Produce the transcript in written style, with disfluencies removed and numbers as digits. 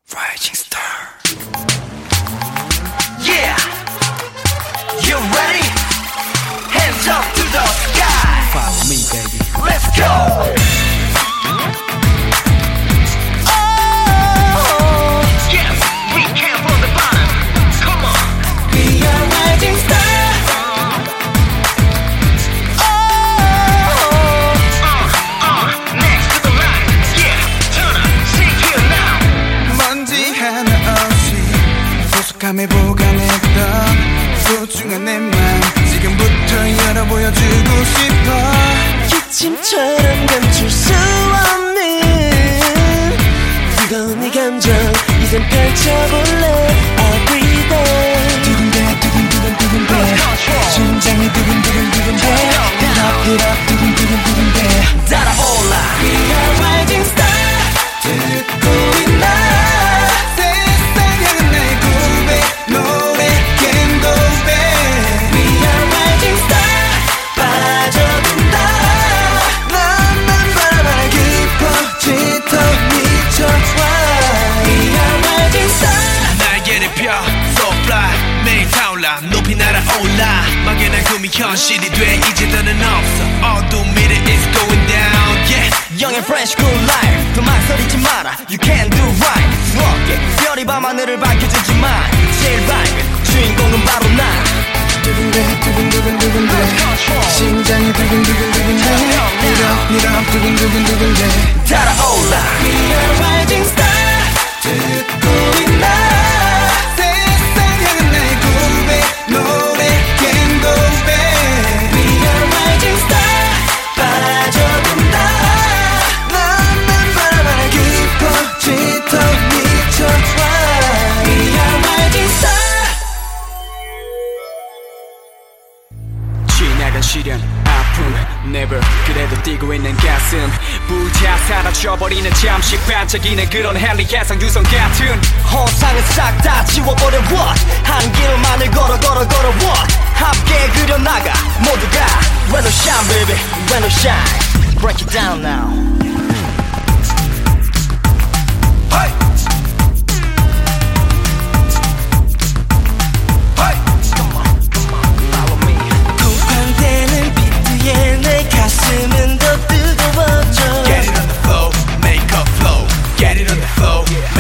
Rising Star. Yeah, you ready? Hands up to the sky. Follow me, baby. Let's go. Oh, yes, we came from the bottom. Come on. We are rising star. Next to the line. Yeah, turn up, see here now. 먼지 하나 없이 소속함에 보관했던 소중한 내 맘 지금부터 열어 보여주고 싶어. 기침처럼 감출 수 없는 뜨거운 이 감정 이젠 펼쳐볼래 everyday 두근대 두근두근두근대 심장이 두근두근두근대 Hit up 두근두근두근대 따라올라. We are rising star 듣고 있나 세상 향한 나의 고백 노래 Can go back. We are rising star 빠져든다 너만 바라봐 깊어지도록 미쳐와. We are rising star 날개를 펴 So fly 매일 타올라 높이 날아올라 막연한 꿈이 현실이 돼 이제 더는 없어 어두운 미래 is going down yeah. Young and fresh, cool life. 더 망설이지 마라. You can do right. 수없게 별이 밤하늘을 밝혀주지만 제일 밝은 주인공은 바로 나. 두근대 두근두근두근대 심장이 두근두근두근대 Hit up 두근두근두근대 따라올라. We are rising star 듣고 있나 세상 향한 나의 고백 노래 Can go back. We are rising star 빠져든다 너만 바라봐 깊어지도록 미쳐와. We are rising star 지나간 시련 아픔 never 그래도 뛰고 있는 가슴 불타 사라져버리는 잠시 반짝이는 그런 헨리 해상 유성 같은 허상은 싹 다 지워버려 what 한 길만을 걸어 what 함께 그려나가 모두가 When no shine baby When no shine Break it down now. Hey. Hey. Come on, follow me. 쿵쾅대는 비트 위에 내 가슴은 더 뜨거워져 Get it on the floor make a flow Get it on the floor